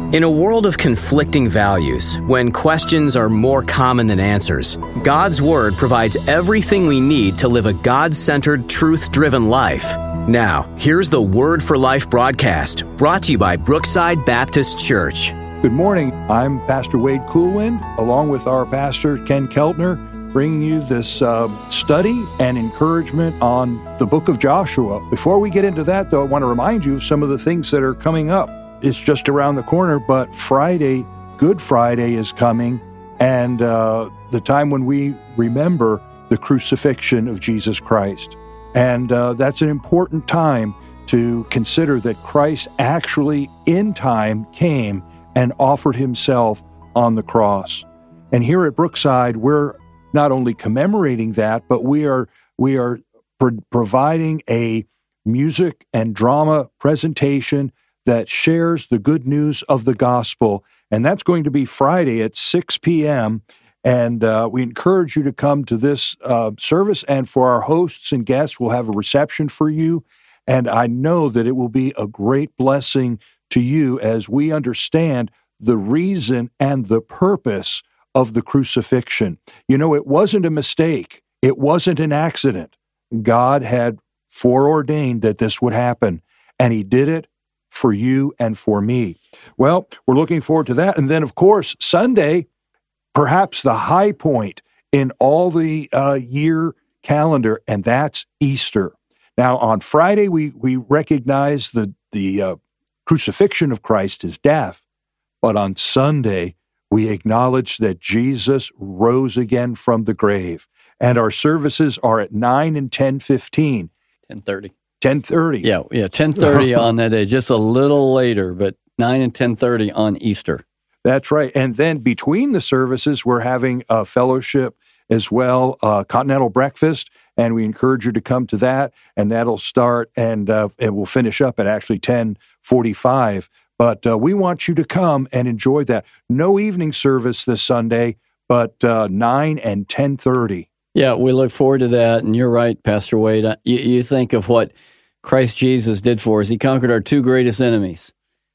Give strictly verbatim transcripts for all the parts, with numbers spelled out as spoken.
In a world of conflicting values, when questions are more common than answers, God's Word provides everything we need to live a God-centered, truth-driven life. Now, here's the Word for Life broadcast, brought to you by Brookside Baptist Church. Good morning. I'm Pastor Wade Coolwind, along with our pastor, Ken Keltner, bringing you this uh, study and encouragement on the book of Joshua. Before we get into that, though, I want to remind you of some of the things that are coming up. It's just around the corner, but Friday, Good Friday is coming, and uh, the time when we remember the crucifixion of Jesus Christ. And uh, that's an important time to consider that Christ actually in time came and offered himself on the cross. And here at Brookside, we're not only commemorating that, but we are we are pro- providing a music and drama presentation that shares the good news of the gospel. And that's going to be Friday at six p.m. And uh, we encourage you to come to this uh, service. And for our hosts and guests, we'll have a reception for you. And I know that it will be a great blessing to you as we understand the reason and the purpose of the crucifixion. You know, it wasn't a mistake. It wasn't an accident. God had foreordained that this would happen, and he did it for you and for me. Well, we're looking forward to that. And then, of course, Sunday, perhaps the high point in all the uh, year calendar, and that's Easter. Now, on Friday, we we recognize the, the uh, crucifixion of Christ, his death. But on Sunday, we acknowledge that Jesus rose again from the grave. And our services are at nine and ten fifteen. ten thirty. ten thirty. Yeah, yeah, ten thirty on that day, just a little later, but nine and ten thirty on Easter. That's right. And then between the services, we're having a fellowship as well, uh, continental breakfast, and we encourage you to come to that, and that'll start, and uh, it will finish up at actually ten forty-five. But uh, we want you to come and enjoy that. No evening service this Sunday, but uh, nine and ten thirty. Yeah, we look forward to that, and you're right, Pastor Wade. You, you think of what Christ Jesus did for us. He conquered our two greatest enemies,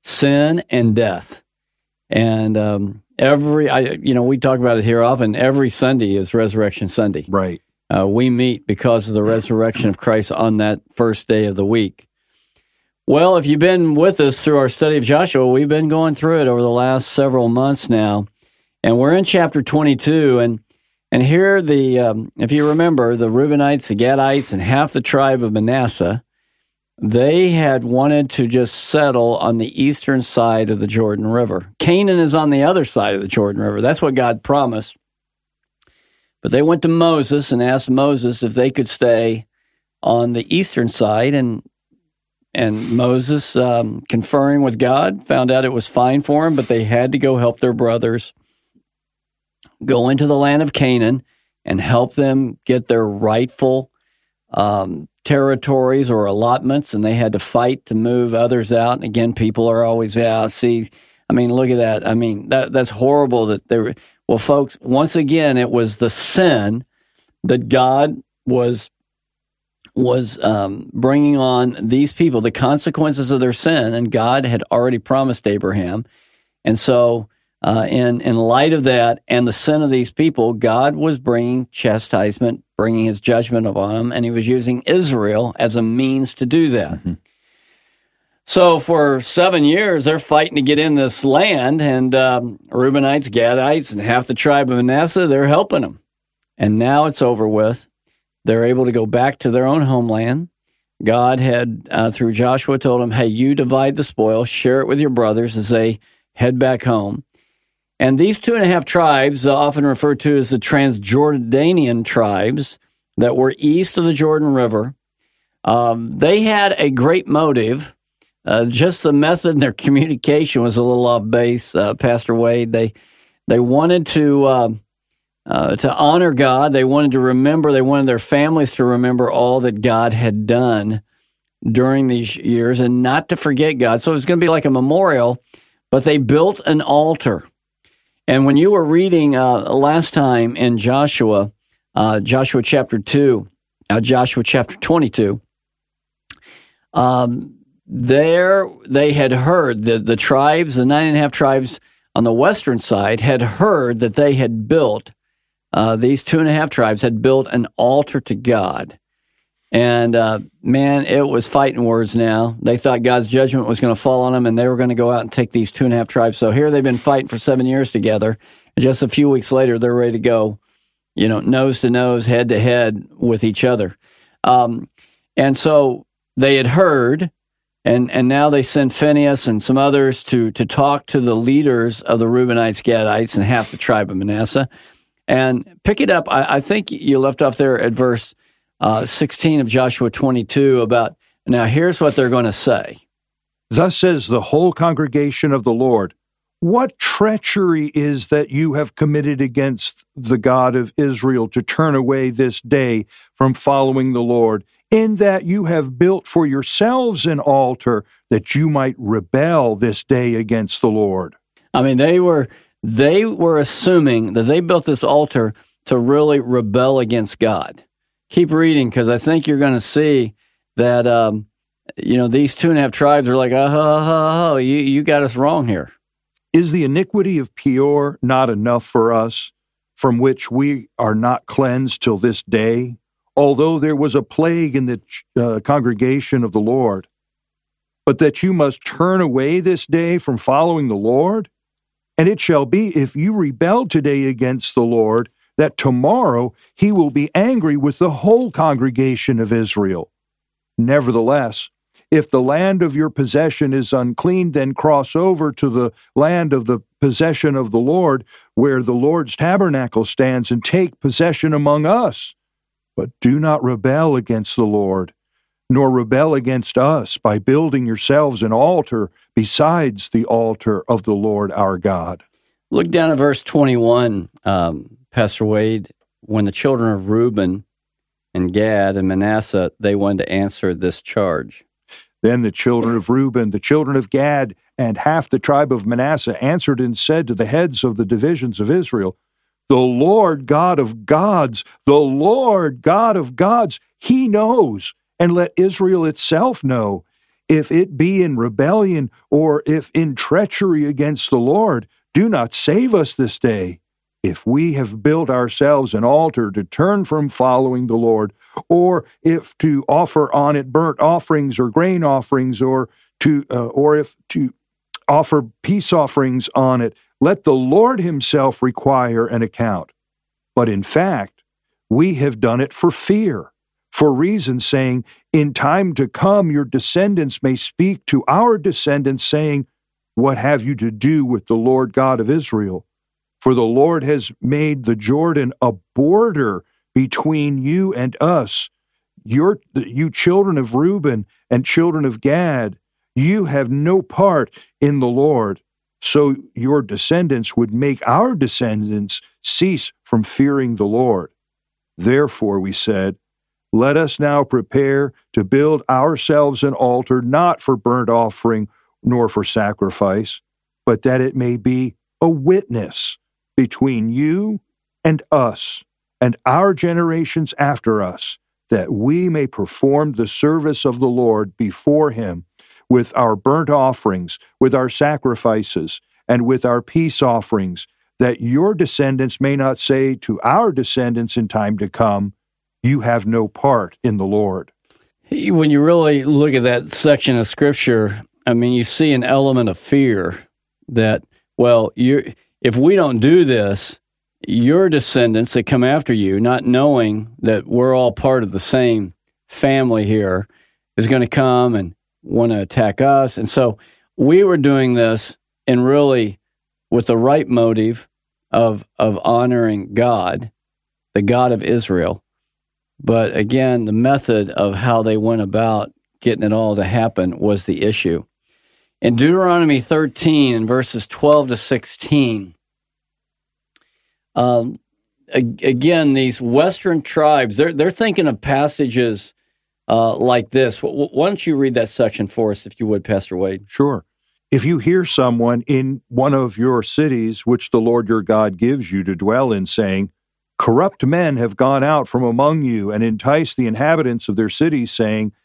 sin and death. And um, every, I, you know, we talk about it here often, every Sunday is Resurrection Sunday. Right. Uh, we meet because of the resurrection of Christ on that first day of the week. Well, if you've been with us through our study of Joshua, we've been going through it over the last several months now, and we're in chapter twenty-two, and And here, the um, if you remember, the Reubenites, the Gadites, and half the tribe of Manasseh, they had wanted to just settle on the eastern side of the Jordan River. Canaan is on the other side of the Jordan River. That's what God promised. But they went to Moses and asked Moses if they could stay on the eastern side, and and Moses, um, conferring with God, found out it was fine for them, but they had to go help their brothers go into the land of Canaan and help them get their rightful um, territories or allotments, and they had to fight to move others out. And again, people are always out. See, I mean, look at that. I mean, that that's horrible that they were. Well, folks, once again, it was the sin that God was was um, bringing on these people, the consequences of their sin, and God had already promised Abraham. And so Uh, in, in light of that and the sin of these people, God was bringing chastisement, bringing his judgment upon them, and he was using Israel as a means to do that. Mm-hmm. So for seven years, they're fighting to get in this land, and um, Reubenites, Gadites, and half the tribe of Manasseh, they're helping them. And now it's over with. They're able to go back to their own homeland. God had, uh, through Joshua, told them, hey, you divide the spoil, share it with your brothers as they head back home. And these two and a half tribes, uh, often referred to as the Transjordanian tribes that were east of the Jordan River, um, they had a great motive. Uh, just the method in their communication was a little off base, uh, Pastor Wade. They they wanted to uh, uh, to honor God. They wanted to remember. They wanted their families to remember all that God had done during these years and not to forget God. So it was going to be like a memorial, but they built an altar. And when you were reading uh, last time in Joshua, uh, Joshua chapter two, uh, Joshua chapter twenty-two, um, there they had heard, the, the tribes, the nine and a half tribes on the western side had heard that they had built, uh, these two and a half tribes had built an altar to God. And, uh, man, it was fighting words now. They thought God's judgment was going to fall on them, and they were going to go out and take these two and a half tribes. So here they've been fighting for seven years together. And just a few weeks later, they're ready to go, you know, nose to nose, head to head with each other. Um, and so they had heard, and, and now they send Phinehas and some others to, to talk to the leaders of the Reubenites, Gadites, and half the tribe of Manasseh. And pick it up, I, I think you left off there at verse Uh, sixteen of Joshua twenty-two about, now here's what they're going to say. Thus says the whole congregation of the Lord, what treachery is that you have committed against the God of Israel to turn away this day from following the Lord, in that you have built for yourselves an altar that you might rebel this day against the Lord. I mean, they were they were assuming that they built this altar to really rebel against God. Keep reading, because I think you're going to see that, um, you know, these two and a half tribes are like, oh, oh, oh, oh, you, you got us wrong here. Is the iniquity of Peor not enough for us, from which we are not cleansed till this day, although there was a plague in the uh, congregation of the Lord? But that you must turn away this day from following the Lord? And it shall be, if you rebel today against the Lord, that tomorrow he will be angry with the whole congregation of Israel. Nevertheless, if the land of your possession is unclean, then cross over to the land of the possession of the Lord, where the Lord's tabernacle stands, and take possession among us. But do not rebel against the Lord, nor rebel against us by building yourselves an altar besides the altar of the Lord our God. Look down at verse twenty-one, um, Pastor Wade. When the children of Reuben and Gad and Manasseh, they wanted to answer this charge. Then the children of Reuben, the children of Gad, and half the tribe of Manasseh answered and said to the heads of the divisions of Israel, the Lord God of gods, the Lord God of gods, he knows, and let Israel itself know, if it be in rebellion or if in treachery against the Lord, do not save us this day. If we have built ourselves an altar to turn from following the Lord, or if to offer on it burnt offerings or grain offerings, or to uh, or if to offer peace offerings on it, let the Lord himself require an account. But in fact, we have done it for fear, for reason, saying, in time to come your descendants may speak to our descendants, saying, what have you to do with the Lord God of Israel? For the Lord has made the Jordan a border between you and us. Your, you children of Reuben and children of Gad, you have no part in the Lord. So your descendants would make our descendants cease from fearing the Lord. Therefore, we said, let us now prepare to build ourselves an altar, not for burnt offering nor for sacrifice, but that it may be a witness between you and us and our generations after us, that we may perform the service of the Lord before him with our burnt offerings, with our sacrifices, and with our peace offerings, that your descendants may not say to our descendants in time to come, you have no part in the Lord. When you really look at that section of Scripture, I mean, you see an element of fear that, well, you're, if we don't do this, your descendants that come after you, not knowing that we're all part of the same family here, is going to come and want to attack us. And so we were doing this and really with the right motive of of honoring God, the God of Israel. But again, the method of how they went about getting it all to happen was the issue. In Deuteronomy thirteen, in verses twelve to sixteen, um, again, these Western tribes, they're, they're thinking of passages uh, like this. Why don't you read that section for us, if you would, Pastor Wade? Sure. If you hear someone in one of your cities, which the Lord your God gives you to dwell in, saying, corrupt men have gone out from among you and enticed the inhabitants of their cities, saying,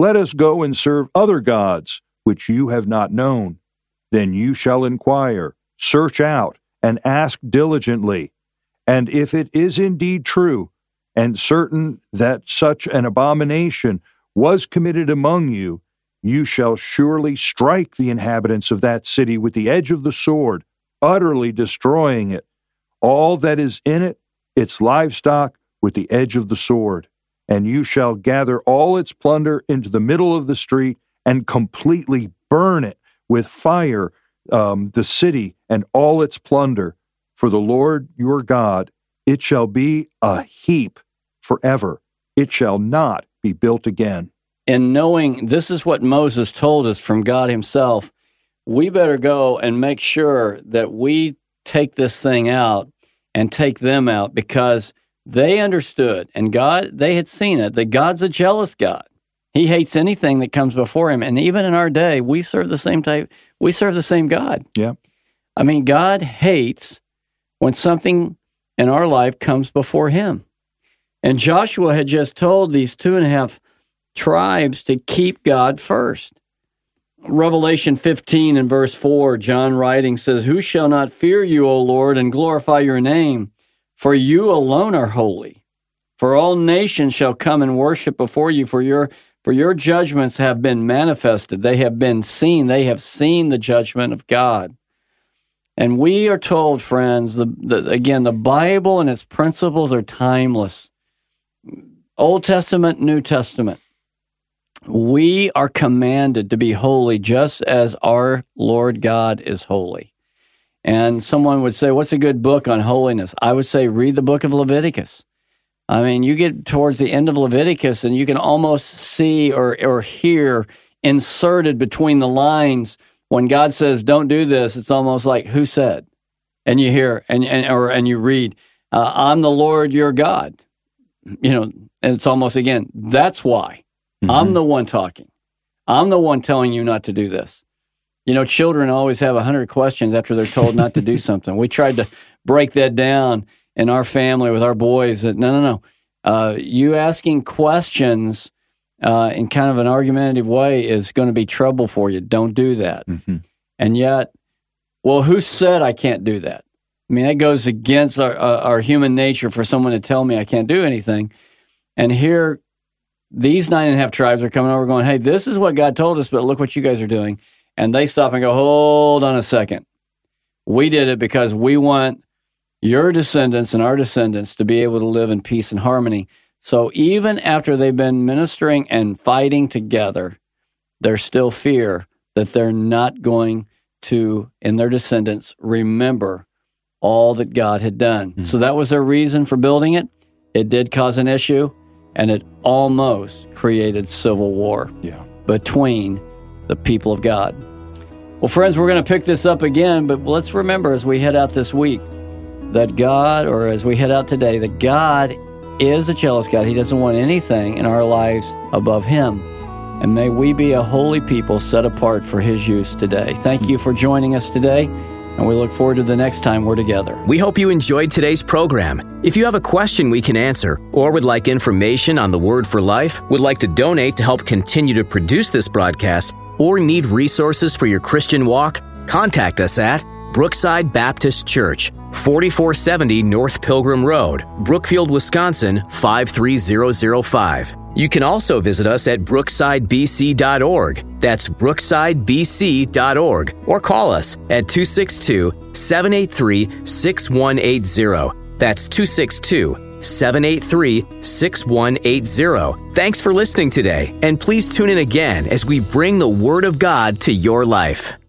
Let us go and serve other gods, which you have not known. Then you shall inquire, search out, and ask diligently. And if it is indeed true, and certain that such an abomination was committed among you, you shall surely strike the inhabitants of that city with the edge of the sword, utterly destroying it, all that is in it, its livestock, with the edge of the sword. And you shall gather all its plunder into the middle of the street and completely burn it with fire, um, the city and all its plunder. For the Lord your God, it shall be a heap forever. It shall not be built again. And knowing this is what Moses told us from God himself, we better go and make sure that we take this thing out and take them out, because they understood, and God, they had seen it, that God's a jealous God. He hates anything that comes before him. And even in our day, we serve the same type, we serve the same God. Yeah. I mean, God hates when something in our life comes before him. And Joshua had just told these two and a half tribes to keep God first. Revelation fifteen and verse four, John writing says, "Who shall not fear you, O Lord, and glorify your name? For you alone are holy. For all nations shall come and worship before you, for your for your judgments have been manifested. They have been seen. They have seen the judgment of God." And we are told, friends, the, the, again, the Bible and its principles are timeless. Old Testament, New Testament. We are commanded to be holy just as our Lord God is holy. And someone would say, what's a good book on holiness? I would say, read the book of Leviticus. I mean, you get towards the end of Leviticus and you can almost see or, or hear inserted between the lines when God says, don't do this, it's almost like, who said? And you hear, and, and, or, and you read, uh, I'm the Lord your God. You know, and it's almost, again, that's why. Mm-hmm. I'm the one talking. I'm the one telling you not to do this. You know, children always have a hundred questions after they're told not to do something. We tried to break that down in our family with our boys. That no, no, no. Uh, you asking questions uh, in kind of an argumentative way is going to be trouble for you. Don't do that. Mm-hmm. And yet, well, who said I can't do that? I mean, that goes against our, uh, our human nature for someone to tell me I can't do anything. And here, these nine and a half tribes are coming over going, hey, this is what God told us, but look what you guys are doing. And they stop and go, hold on a second. We did it because we want your descendants and our descendants to be able to live in peace and harmony. So even after they've been ministering and fighting together, there's still fear that they're not going to, in their descendants, remember all that God had done. Mm-hmm. So that was their reason for building it. It did cause an issue, and it almost created civil war yeah. between the people of God. Well, friends, we're going to pick this up again, but let's remember as we head out this week that God, or as we head out today, that God is a jealous God. He doesn't want anything in our lives above him. And may we be a holy people set apart for his use today. Thank you for joining us today, and we look forward to the next time we're together. We hope you enjoyed today's program. If you have a question we can answer, or would like information on the Word for Life, would like to donate to help continue to produce this broadcast, or need resources for your Christian walk, contact us at Brookside Baptist Church, forty-four seventy North Pilgrim Road, Brookfield, Wisconsin, five three zero zero five. You can also visit us at brookside b c dot org. That's brookside b c dot org. Or call us at two six two, seven eight three, six one eight zero. That's two six two, seven eight three, six one eight zero. Thanks for listening today, and please tune in again as we bring the Word of God to your life.